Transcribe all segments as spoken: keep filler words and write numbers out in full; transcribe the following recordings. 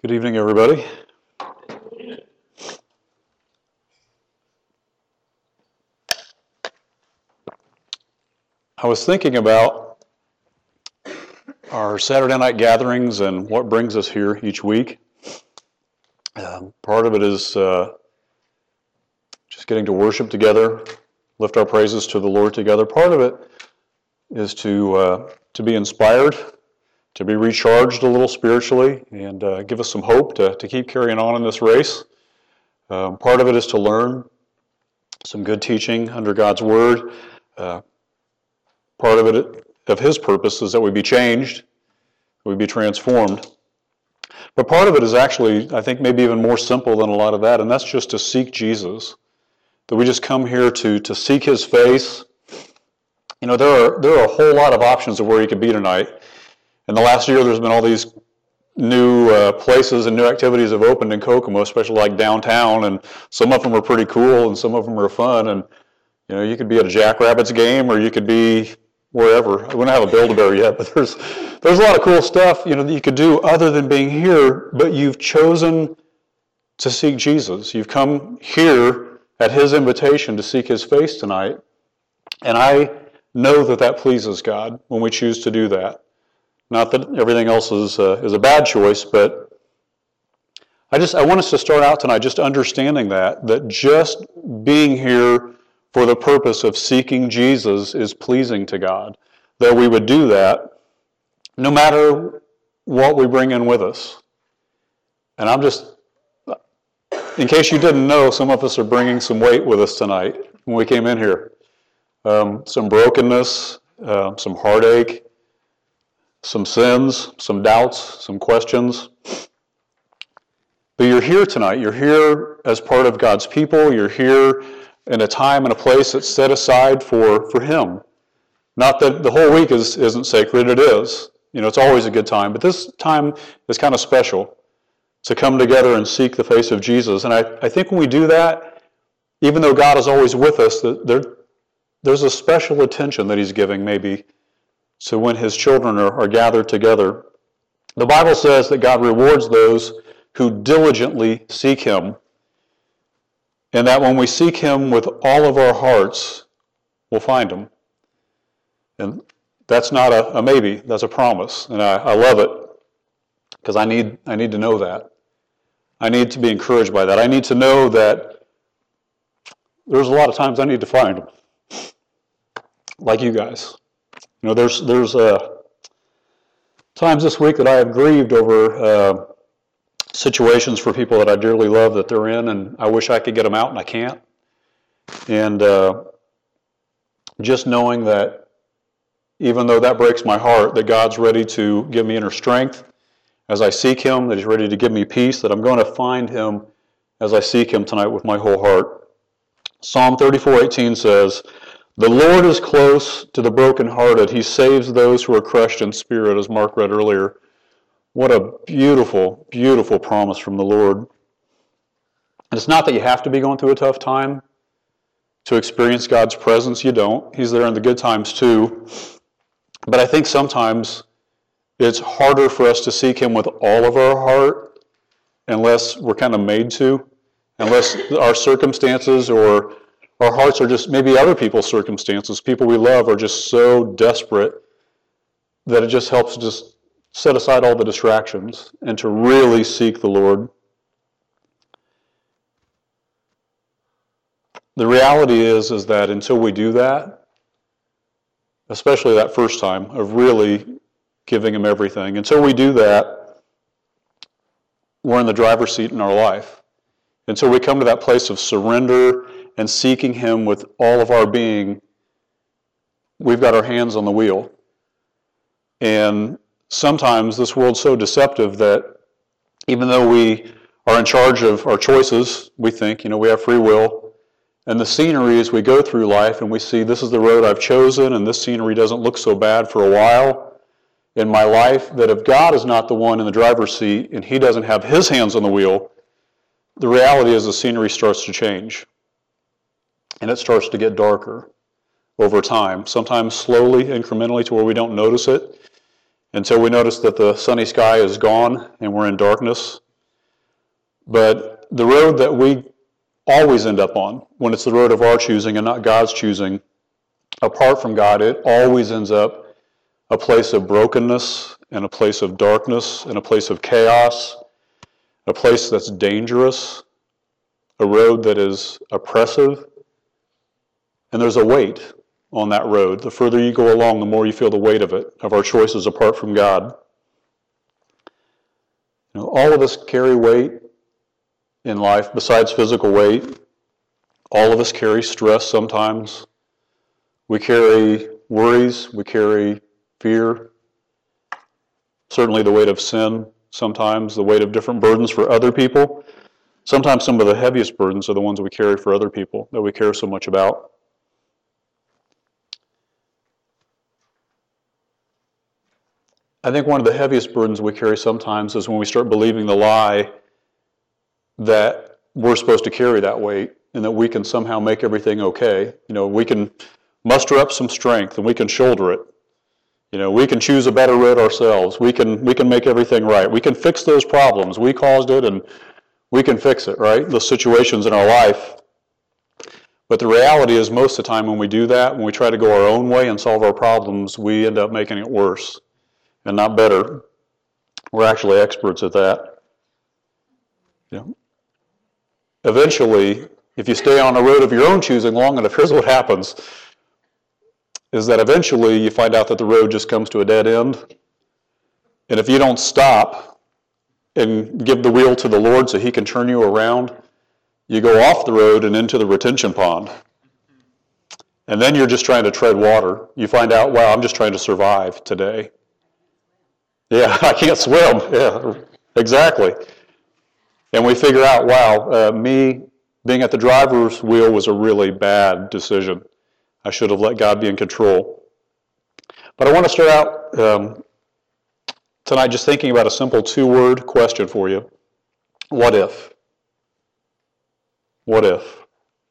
Good evening, everybody. I was thinking about our Saturday night gatherings and what brings us here each week. Um, part of it is uh, just getting to worship together, lift our praises to the Lord together. Part of it is to uh, to be inspired, to be recharged a little spiritually, and uh, give us some hope to, to keep carrying on in this race. Um, part of it is to learn some good teaching under God's Word. Uh, part of it, of His purpose, is that we be changed, we be transformed. But part of it is actually, I think, maybe even more simple than a lot of that, and that's just to seek Jesus. That we just come here to, to seek His face. You know, there are there are a whole lot of options of where you could be tonight. In the last year, there's been all these new uh, places and new activities have opened in Kokomo, especially like downtown, and some of them are pretty cool and some of them are fun. And you know, you could be at a Jackrabbits game or you could be wherever. We don't have a Build-A-Bear yet, but there's there's a lot of cool stuff, you know, that you could do other than being here. But you've chosen to seek Jesus. You've come here at His invitation to seek His face tonight, and I know that that pleases God when we choose to do that. Not that everything else is uh, is a bad choice, but I just I want us to start out tonight just understanding that that just being here for the purpose of seeking Jesus is pleasing to God. That we would do that no matter what we bring in with us. And I'm just, in case you didn't know, some of us are bringing some weight with us tonight when we came in here. Um, some brokenness, uh, some heartache, some sins, some doubts, some questions. But you're here tonight. You're here as part of God's people. You're here in a time and a place that's set aside for, for Him. Not that the whole week is, isn't sacred, it is. You know, it's always a good time. But this time is kind of special to come together and seek the face of Jesus. And I, I think when we do that, even though God is always with us, that there, there's a special attention that He's giving maybe. So when His children are, are gathered together, the Bible says that God rewards those who diligently seek Him, and that when we seek Him with all of our hearts, we'll find Him. And that's not a, a maybe, that's a promise, and I, I love it, because I need, I need to know that. I need to be encouraged by that. I need to know that there's a lot of times I need to find Him, like you guys. You know, there's there's uh, times this week that I have grieved over uh, situations for people that I dearly love that they're in, and I wish I could get them out, and I can't. And uh, just knowing that even though that breaks my heart, that God's ready to give me inner strength as I seek Him, that He's ready to give me peace, that I'm going to find Him as I seek Him tonight with my whole heart. Psalm thirty-four eighteen says, "The Lord is close to the brokenhearted. He saves those who are crushed in spirit," as Mark read earlier. What a beautiful, beautiful promise from the Lord. And it's not that you have to be going through a tough time to experience God's presence. You don't. He's there in the good times too. But I think sometimes it's harder for us to seek Him with all of our heart unless we're kind of made to, unless our circumstances or our hearts are just, maybe other people's circumstances, people we love are just so desperate that it just helps just set aside all the distractions and to really seek the Lord. The reality is, is that until we do that, especially that first time of really giving Him everything, until we do that, we're in the driver's seat in our life. Until we come to that place of surrender and seeking Him with all of our being, we've got our hands on the wheel. And sometimes this world's so deceptive that even though we are in charge of our choices, we think, you know, we have free will, and the scenery as we go through life and we see this is the road I've chosen and this scenery doesn't look so bad for a while in my life, that if God is not the one in the driver's seat and He doesn't have His hands on the wheel, the reality is the scenery starts to change. And it starts to get darker over time, sometimes slowly, incrementally, to where we don't notice it, until we notice that the sunny sky is gone and we're in darkness. But the road that we always end up on, when it's the road of our choosing and not God's choosing, apart from God, it always ends up a place of brokenness and a place of darkness and a place of chaos, a place that's dangerous, a road that is oppressive. And there's a weight on that road. The further you go along, the more you feel the weight of it, of our choices apart from God. You know, all of us carry weight in life besides physical weight. All of us carry stress sometimes. We carry worries. We carry fear. Certainly the weight of sin sometimes, the weight of different burdens for other people. Sometimes some of the heaviest burdens are the ones we carry for other people that we care so much about. I think one of the heaviest burdens we carry sometimes is when we start believing the lie that we're supposed to carry that weight and that we can somehow make everything okay. You know, we can muster up some strength and we can shoulder it. You know, we can choose a better road ourselves. We can we can make everything right. We can fix those problems. We caused it and we can fix it, right? The situations in our life. But the reality is most of the time when we do that, when we try to go our own way and solve our problems, we end up making it worse and not better. We're actually experts at that. You know, eventually, if you stay on a road of your own choosing long enough, here's what happens, is that eventually you find out that the road just comes to a dead end. And if you don't stop and give the wheel to the Lord so He can turn you around, you go off the road and into the retention pond. And then you're just trying to tread water. You find out, wow, I'm just trying to survive today. Yeah, I can't swim. Yeah, exactly. And we figure out, wow, uh, me being at the driver's wheel was a really bad decision. I should have let God be in control. But I want to start out um, tonight just thinking about a simple two-word question for you. What if? What if?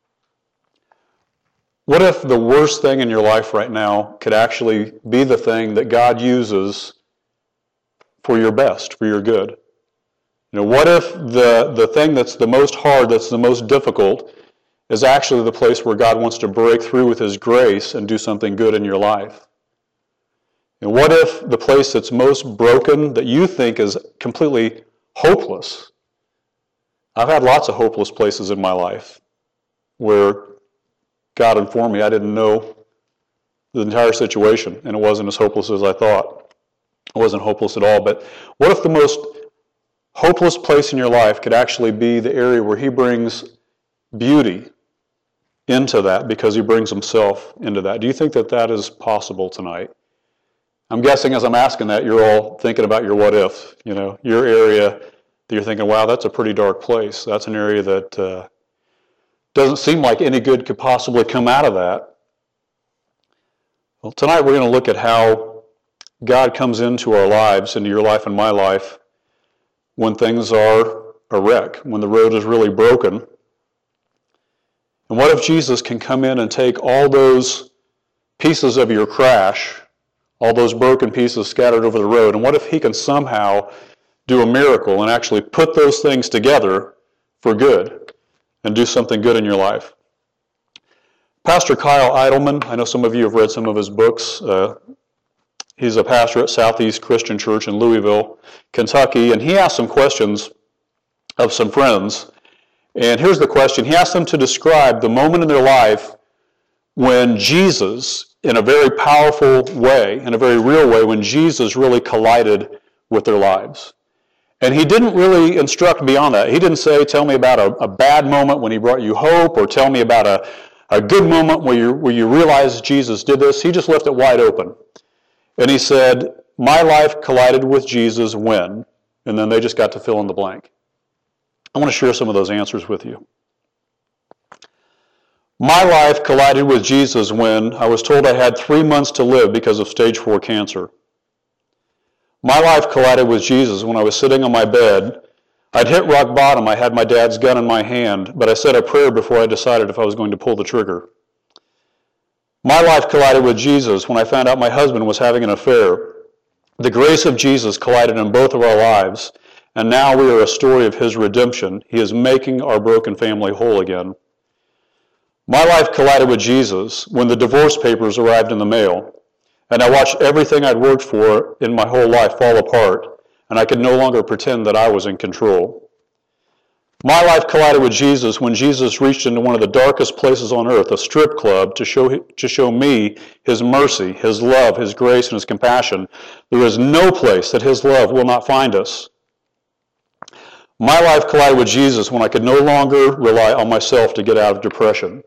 What if the worst thing in your life right now could actually be the thing that God uses for your best, for your good? You know, what if the, the thing that's the most hard, that's the most difficult, is actually the place where God wants to break through with His grace and do something good in your life? And what if the place that's most broken, that you think is completely hopeless? I've had lots of hopeless places in my life where God informed me I didn't know the entire situation, and it wasn't as hopeless as I thought. It wasn't hopeless at all. But what if the most hopeless place in your life could actually be the area where He brings beauty into that because He brings Himself into that? Do you think that that is possible tonight? I'm guessing as I'm asking that, you're all thinking about your what if, you know, your area that you're thinking, wow, that's a pretty dark place. That's an area that uh, doesn't seem like any good could possibly come out of that. Well, tonight we're going to look at how God comes into our lives, into your life and my life, when things are a wreck, when the road is really broken. And what if Jesus can come in and take all those pieces of your crash, all those broken pieces scattered over the road, and what if He can somehow do a miracle and actually put those things together for good and do something good in your life? Pastor Kyle Idleman, I know some of you have read some of his books. Uh, he's a pastor at Southeast Christian Church in Louisville, Kentucky, and he asked some questions of some friends. And here's the question. He asked them to describe the moment in their life when Jesus, in a very powerful way, in a very real way, when Jesus really collided with their lives. And he didn't really instruct beyond that. He didn't say, tell me about a, a bad moment when He brought you hope, or tell me about a, a good moment where you, where you realized Jesus did this. He just left it wide open. And he said, my life collided with Jesus when? And then they just got to fill in the blank. I want to share some of those answers with you. My life collided with Jesus when I was told I had three months to live because of stage four cancer. My life collided with Jesus when I was sitting on my bed. I'd hit rock bottom. I had my dad's gun in my hand, but I said a prayer before I decided if I was going to pull the trigger. My life collided with Jesus when I found out my husband was having an affair. The grace of Jesus collided in both of our lives, And now we are a story of his redemption. He is making our broken family whole again. My life collided with Jesus when the divorce papers arrived in the mail, and I watched everything I'd worked for in my whole life fall apart, and I could no longer pretend that I was in control. My life collided with Jesus when Jesus reached into one of the darkest places on earth, a strip club, to show, to show me his mercy, his love, his grace, and his compassion. There is no place that his love will not find us. My life collided with Jesus when I could no longer rely on myself to get out of depression.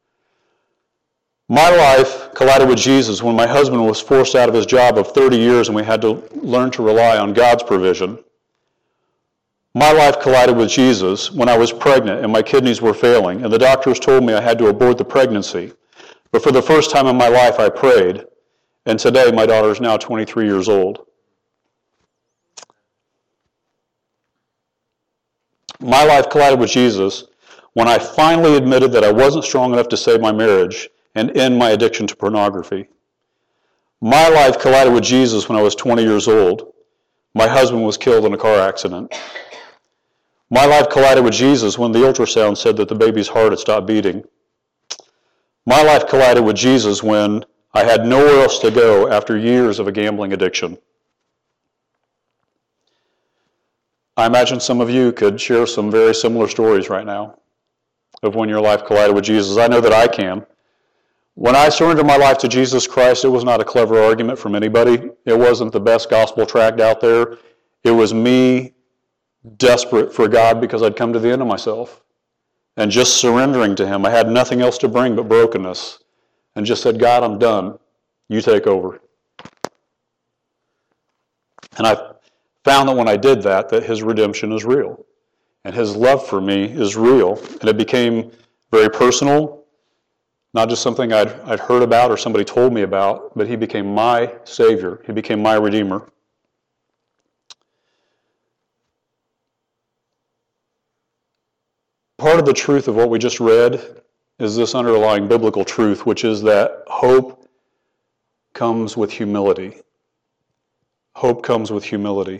My life collided with Jesus when my husband was forced out of his job of thirty years and we had to learn to rely on God's provision. My life collided with Jesus when I was pregnant and my kidneys were failing, and the doctors told me I had to abort the pregnancy. But for the first time in my life, I prayed, and today my daughter is now twenty-three years old. My life collided with Jesus when I finally admitted that I wasn't strong enough to save my marriage and end my addiction to pornography. My life collided with Jesus when I was twenty years old. My husband was killed in a car accident. My life collided with Jesus when the ultrasound said that the baby's heart had stopped beating. My life collided with Jesus when I had nowhere else to go after years of a gambling addiction. I imagine some of you could share some very similar stories right now of when your life collided with Jesus. I know that I can. When I surrendered my life to Jesus Christ, it was not a clever argument from anybody. It wasn't the best gospel tract out there. It was me desperate for God because I'd come to the end of myself and just surrendering to him. I had nothing else to bring but brokenness and just said, God, I'm done. You take over. And I found that when I did that, that his redemption is real and his love for me is real. And it became very personal, not just something I'd, I'd heard about or somebody told me about, but he became my Savior. He became my Redeemer. Part of the truth of what we just read is this underlying biblical truth, which is that hope comes with humility. Hope comes with humility.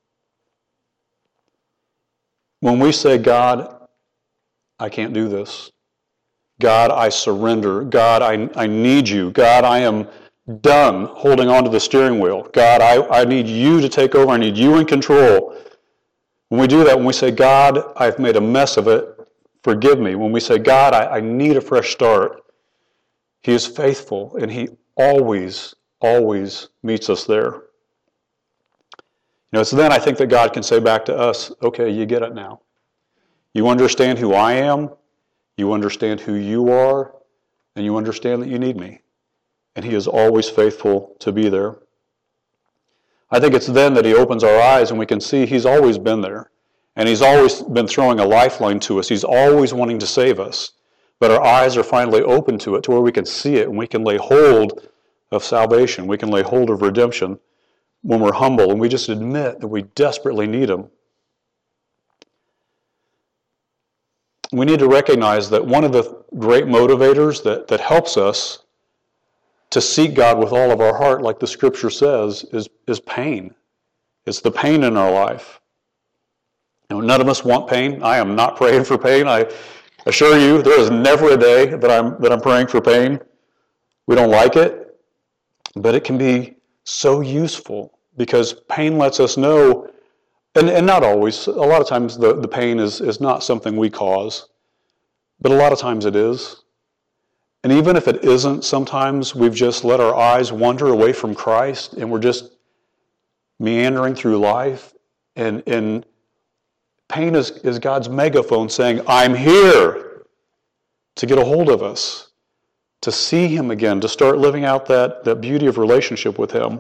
When we say, God, I can't do this. God, I surrender. God, I, I need you. God, I am done holding on to the steering wheel. God, I, I need you to take over. I need you in control. When we do that, when we say, God, I've made a mess of it, forgive me. When we say, God, I, I need a fresh start, he is faithful and he always, always meets us there. You know, so then I think that God can say back to us, okay, you get it now. You understand who I am, you understand who you are, and you understand that you need me. And he is always faithful to be there. I think it's then that he opens our eyes and we can see he's always been there. And he's always been throwing a lifeline to us. He's always wanting to save us. But our eyes are finally open to it, to where we can see it and we can lay hold of salvation. We can lay hold of redemption when we're humble and we just admit that we desperately need him. We need to recognize that one of the great motivators that, that helps us to seek God with all of our heart, like the scripture says, is, is pain. It's the pain in our life. You know, none of us want pain. I am not praying for pain. I assure you, there is never a day that I'm that I'm praying for pain. We don't like it, but it can be so useful because pain lets us know, and, and not always, a lot of times the, the pain is, is not something we cause, but a lot of times it is. And even if it isn't, sometimes we've just let our eyes wander away from Christ and we're just meandering through life, and, and pain is, is God's megaphone saying, I'm here, to get a hold of us, to see him again, to start living out that, that beauty of relationship with him.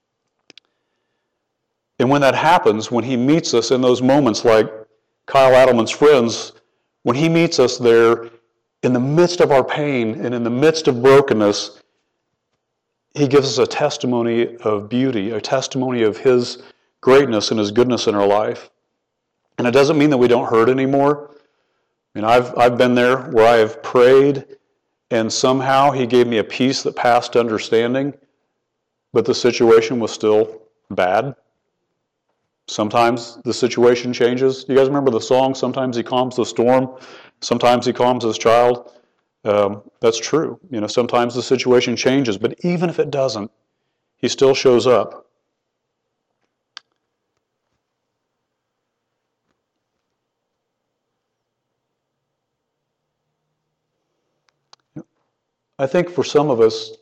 And when that happens, when he meets us in those moments like Kyle Adelman's friends, when he meets us there in the midst of our pain and in the midst of brokenness, he gives us a testimony of beauty, a testimony of his greatness and his goodness in our life. And it doesn't mean that we don't hurt anymore. I mean, I've, I've been there where I have prayed and somehow he gave me a peace that passed understanding, but the situation was still bad. Sometimes the situation changes. You guys remember the song, "Sometimes he calms the storm, sometimes he calms his child"? Um, that's true. You know, sometimes the situation changes, but even if it doesn't, he still shows up. I think for some of us,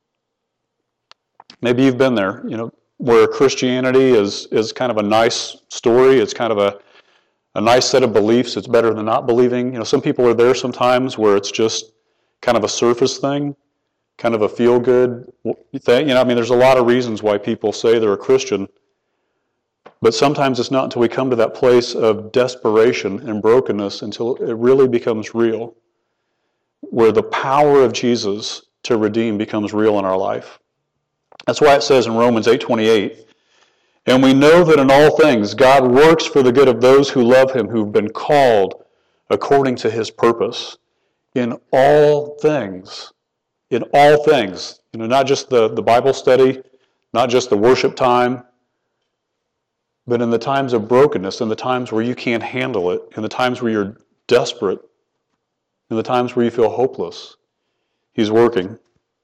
maybe you've been there, you know, where Christianity is is kind of a nice story. It's kind of a, a nice set of beliefs. It's better than not believing. You know, some people are there sometimes where it's just kind of a surface thing, kind of a feel-good thing. You know, I mean, there's a lot of reasons why people say they're a Christian, but sometimes it's not until we come to that place of desperation and brokenness until it really becomes real, where the power of Jesus to redeem becomes real in our life. That's why it says in Romans eight twenty-eight, "And we know that in all things God works for the good of those who love him, who've been called according to his purpose." In all things. In all things. You know, not just the, the Bible study, not just the worship time, but in the times of brokenness, in the times where you can't handle it, in the times where you're desperate, in the times where you feel hopeless, he's working.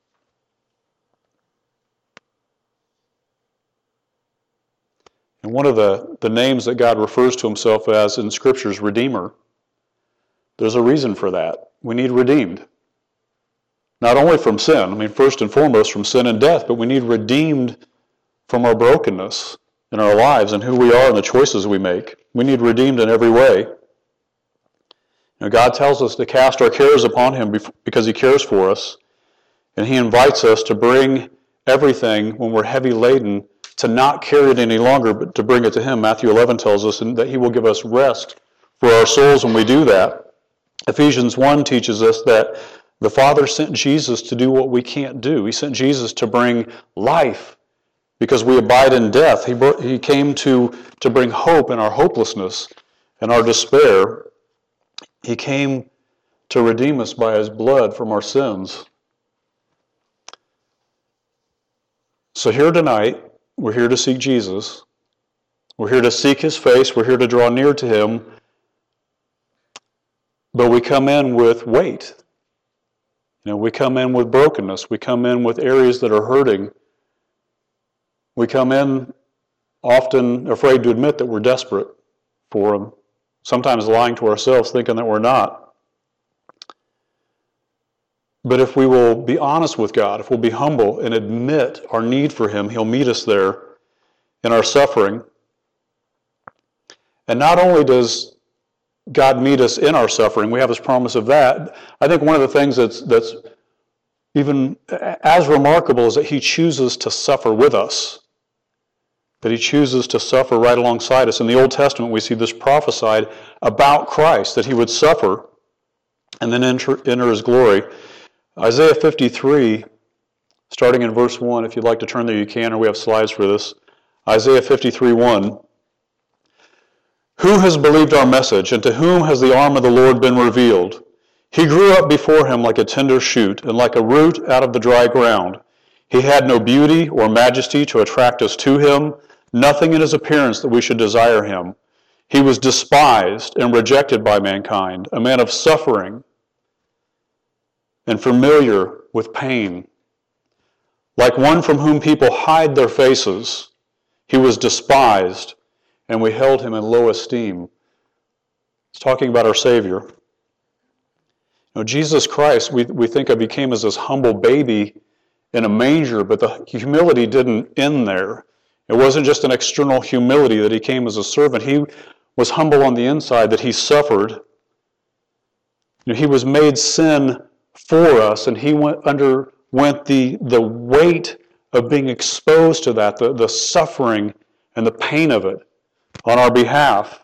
And one of the, the names that God refers to himself as in Scripture is Redeemer. There's a reason for that. We need redeemed. Not only from sin, I mean, first and foremost from sin and death, but we need redeemed from our brokenness in our lives and who we are and the choices we make. We need redeemed in every way. You know, God tells us to cast our cares upon him because he cares for us, and he invites us to bring everything when we're heavy laden, to not carry it any longer, but to bring it to him. Matthew eleven tells us that he will give us rest for our souls when we do that. Ephesians one teaches us that the Father sent Jesus to do what we can't do. He sent Jesus to bring life because we abide in death. He, brought, he came to, to bring hope in our hopelessness and our despair. He came to redeem us by his blood from our sins. So here tonight, we're here to seek Jesus. We're here to seek his face. We're here to draw near to him. But we come in with weight. You know, we come in with brokenness. We come in with areas that are hurting. We come in often afraid to admit that we're desperate for him. Sometimes lying to ourselves, thinking that we're not. But if we will be honest with God, if we'll be humble and admit our need for him, he'll meet us there in our suffering. And not only does God meet us in our suffering, we have his promise of that. I think one of the things that's that's even as remarkable is that he chooses to suffer with us. That he chooses to suffer right alongside us. In the Old Testament, we see this prophesied about Christ, that he would suffer and then enter, enter his glory. Isaiah fifty-three, starting in verse one, if you'd like to turn there, you can, or we have slides for this. Isaiah fifty-three, one. Who has believed our message, and to whom has the arm of the Lord been revealed? He grew up before him like a tender shoot, and like a root out of the dry ground. He had no beauty or majesty to attract us to him, nothing in his appearance that we should desire him. He was despised and rejected by mankind, a man of suffering and familiar with pain. Like one from whom people hide their faces, he was despised, and we held him in low esteem. It's talking about our Savior. You know, Jesus Christ, we, we think of, he came as this humble baby in a manger, but the humility didn't end there. It wasn't just an external humility that he came as a servant. He was humble on the inside, that he suffered. You know, he was made sin for us, and he went underwent the, the weight of being exposed to that, the, the suffering and the pain of it on our behalf.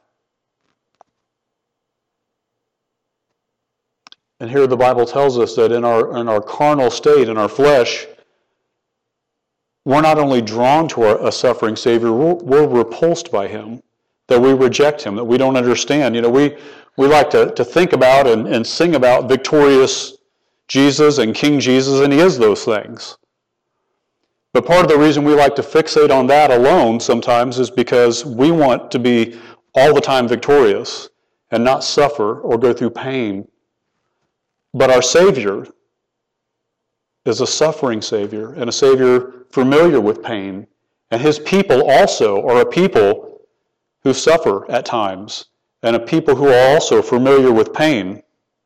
And here the Bible tells us that in our, in our carnal state, in our flesh, we're not only drawn to our, a suffering Savior, we're, we're repulsed by him, that we reject him, that we don't understand. You know, we, we like to, to think about and, and sing about victorious Jesus and King Jesus, and he is those things. But part of the reason we like to fixate on that alone sometimes is because we want to be all the time victorious and not suffer or go through pain. But our Savior is a suffering Savior and a Savior familiar with pain. And his people also are a people who suffer at times and a people who are also familiar with pain.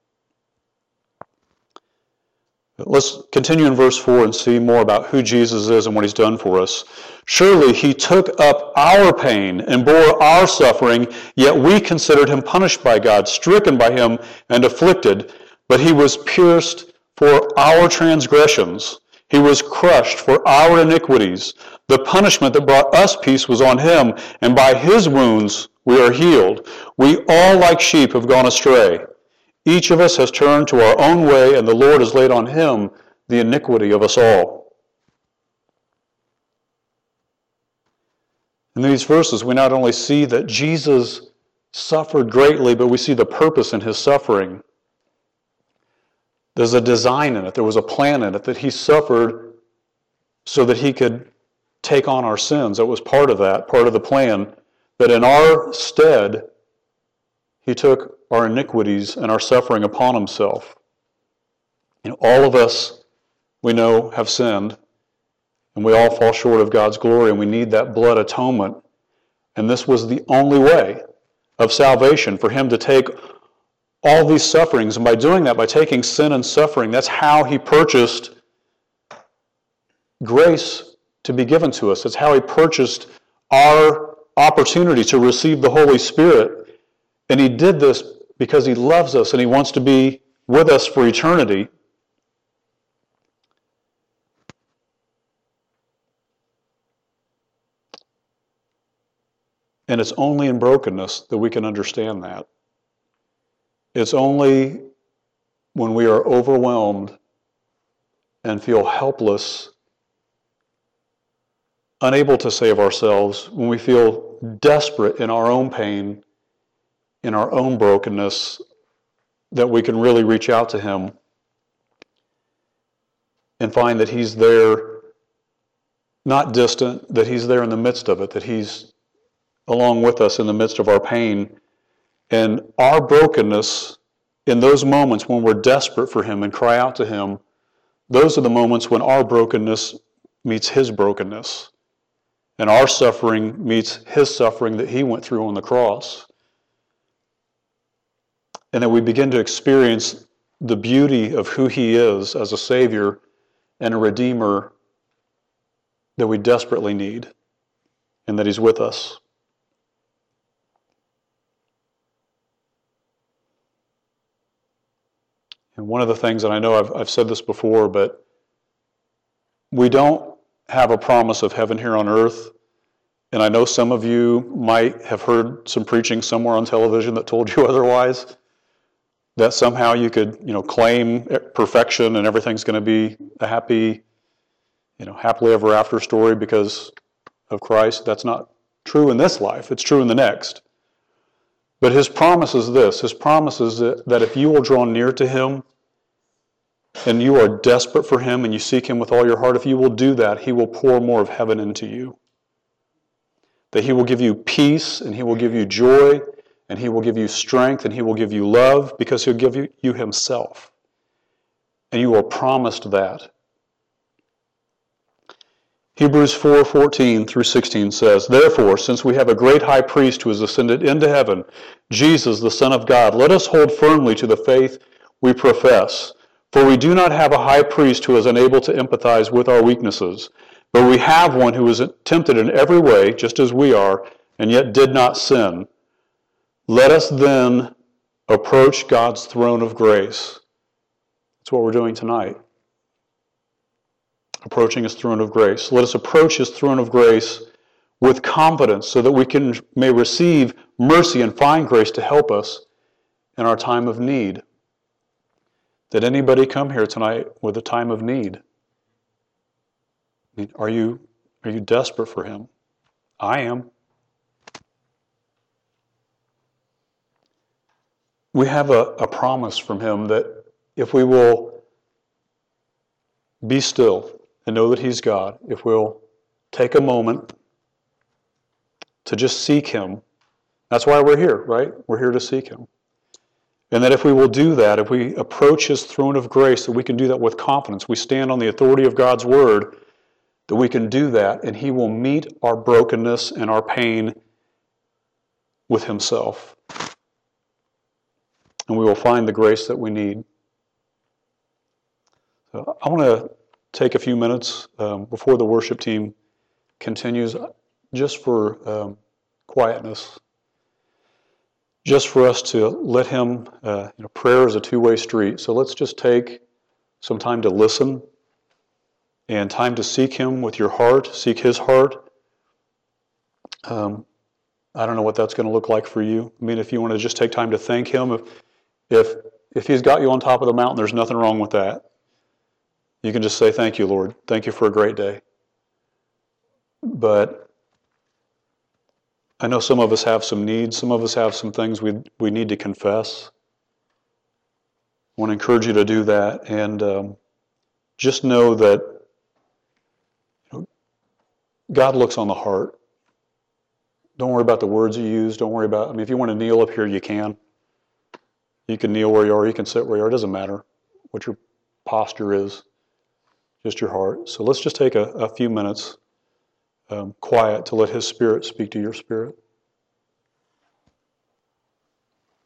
Let's continue in verse four and see more about who Jesus is and what he's done for us. Surely he took up our pain and bore our suffering, yet we considered him punished by God, stricken by him, and afflicted. But he was pierced for our transgressions. He was crushed for our iniquities. The punishment that brought us peace was on him, and by his wounds we are healed. We all like sheep have gone astray. Each of us has turned to our own way, and the Lord has laid on him the iniquity of us all. In these verses, we not only see that Jesus suffered greatly, but we see the purpose in his suffering. There's a design in it. There was a plan in it that he suffered so that he could take on our sins. That was part of that, part of the plan, that in our stead, he took our iniquities and our suffering upon himself. You know, all of us, we know, have sinned, and we all fall short of God's glory, and we need that blood atonement. And this was the only way of salvation, for him to take all these sufferings. And by doing that, by taking sin and suffering, that's how he purchased grace to be given to us. It's how he purchased our opportunity to receive the Holy Spirit. And he did this because he loves us and he wants to be with us for eternity. And it's only in brokenness that we can understand that. It's only when we are overwhelmed and feel helpless, unable to save ourselves, when we feel desperate in our own pain, in our own brokenness, that we can really reach out to him and find that he's there, not distant, that he's there in the midst of it, that he's along with us in the midst of our pain. And our brokenness, in those moments when we're desperate for him and cry out to him, those are the moments when our brokenness meets his brokenness. And our suffering meets his suffering that he went through on the cross. And that we begin to experience the beauty of who he is as a Savior and a Redeemer that we desperately need, and that he's with us. And one of the things, and I know I've, I've said this before, but we don't have a promise of heaven here on earth. And I know some of you might have heard some preaching somewhere on television that told you otherwise, that somehow you could, you know, claim perfection and everything's going to be a happy, you know, happily ever after story because of Christ. That's not true in this life. It's true in the next. But his promise is this. His promise is that, that if you will draw near to him and you are desperate for him and you seek him with all your heart, if you will do that, he will pour more of heaven into you. That he will give you peace and he will give you joy and he will give you strength and he will give you love because he'll give you, you himself. And you are promised that. Hebrews four fourteen through sixteen says, "Therefore, since we have a great high priest who has ascended into heaven, Jesus, the Son of God, let us hold firmly to the faith we profess. For we do not have a high priest who is unable to empathize with our weaknesses, but we have one who is tempted in every way, just as we are, and yet did not sin. Let us then approach God's throne of grace." That's what we're doing tonight. Approaching his throne of grace. Let us approach his throne of grace with confidence so that we can may receive mercy and find grace to help us in our time of need. Did anybody come here tonight with a time of need? I mean, are you, are you desperate for him? I am. We have a, a promise from him that if we will be still and know that He's God, if we'll take a moment to just seek Him. That's why we're here, right? We're here to seek Him. And that if we will do that, if we approach His throne of grace, that we can do that with confidence. We stand on the authority of God's Word, that we can do that, and He will meet our brokenness and our pain with Himself. And we will find the grace that we need. So I want to take a few minutes um, before the worship team continues, just for um, quietness. Just for us to let Him, uh, you know, prayer is a two-way street. So let's just take some time to listen and time to seek Him with your heart, seek His heart. Um, I don't know what that's going to look like for you. I mean, if you want to just take time to thank Him, if, if, if He's got you on top of the mountain, there's nothing wrong with that. You can just say, thank you, Lord. Thank you for a great day. But I know some of us have some needs. Some of us have some things we we need to confess. I want to encourage you to do that, and um, just know that you know, God looks on the heart. Don't worry about the words you use. Don't worry about, I mean, if you want to kneel up here, you can. You can kneel where you are. You can sit where you are. It doesn't matter what your posture is, just your heart. So let's just take a, a few minutes um, quiet to let His Spirit speak to your spirit.